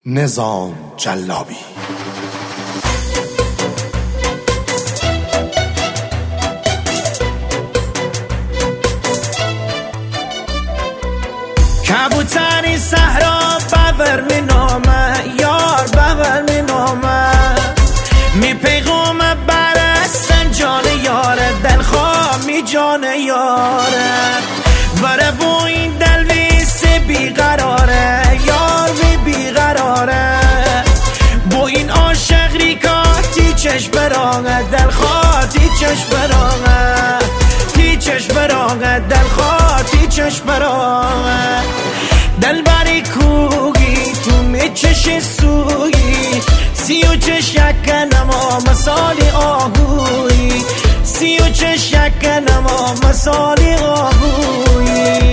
نظام جلابی. کبوتری صحرا ببر می نامه یار ببر می نامه می پیغام برستن جان یاره دلخواه می جان یاره وره با این دلویس بیقراره یار بی بیقراره با این عاشق ریکاه تی چشم براغه دلخواه تی چشم براغه تی چشم براغه دلخواه تی چشم براغه دل بری کوگی تو می چش سویی سی و چش یک نما مثالی آهوی سی و چش یک نما مثالی آهوی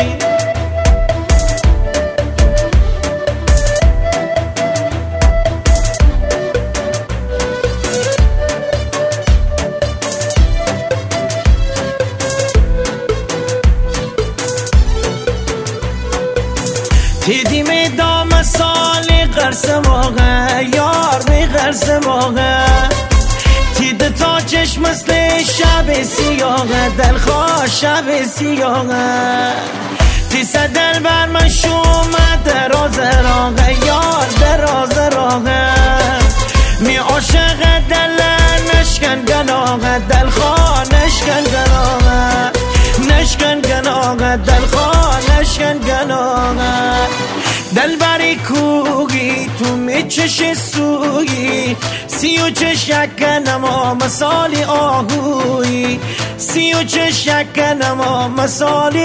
دیدی می دام سالی قرص موقع یار می قرص موقع تید تا چشم مثل شب سیاغه دلخواه شب سیاغه تیس دل بر من شومه دراز راغه یار دراز راغه می عاشق دل نشکن گناغه دلخواه نشکن گناغه نشکن گناغه دلخواه نشکن گناغه دل بری کوگی تو می چش سویی سی و چش یک نما مثالی آهوی سی و چش یک نما مثالی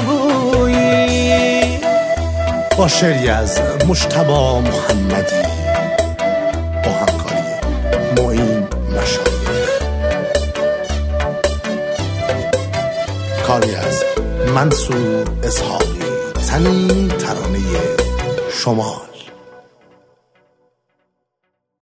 آهوی. با شعری از مجتبی محمدی با همکاری معین مشایخ، کاری از منصور اسحاقی، زمین ترانه شمال.